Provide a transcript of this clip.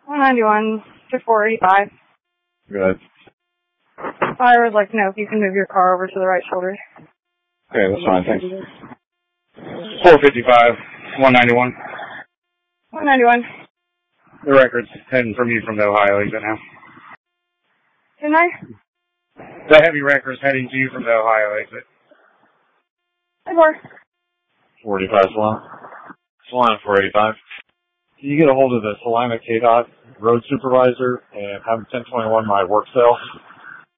191 to 485. Good. I would like to know if you can move your car over to the right shoulder. Okay, that's fine, thanks. 455, 191. 191. The record's heading from you from the Ohio exit now. Didn't I? The heavy record's heading to you from the Ohio exit. 45 Salina 485. Can you get a hold of the Salina KDOT road supervisor and have him 1021 my work cell?